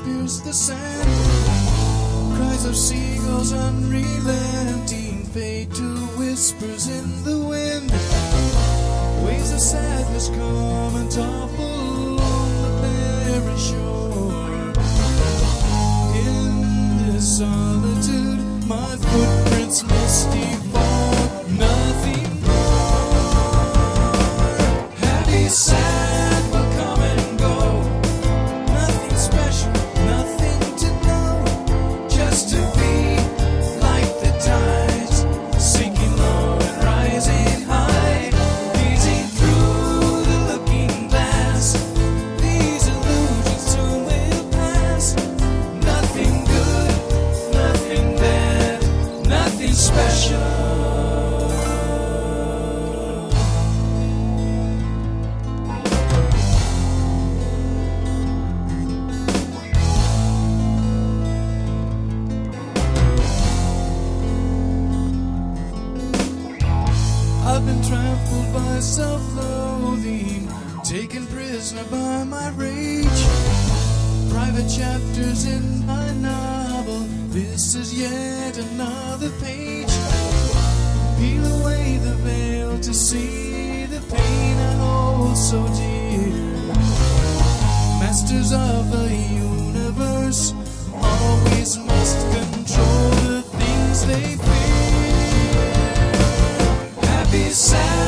pierce the sand. Cries of seagulls unrelenting fade to whispers in the wind. Waves of sadness come and topple on the barren shore. In this solitude, my footprints misty fall. Nothing more. Happy, sad will come and go. Nothing special, nothing to know. Just to be like the tides, sinking low and rising high. Gazing through the looking glass, these illusions soon will pass. Nothing good, nothing bad, nothing special. I've been trampled by self-loathing, taken prisoner by my rage. Private chapters in my novel, this is yet another page. Peel away the veil to see the pain I hold so dear. Masters of the universe always must control the things they fear. Happy, sad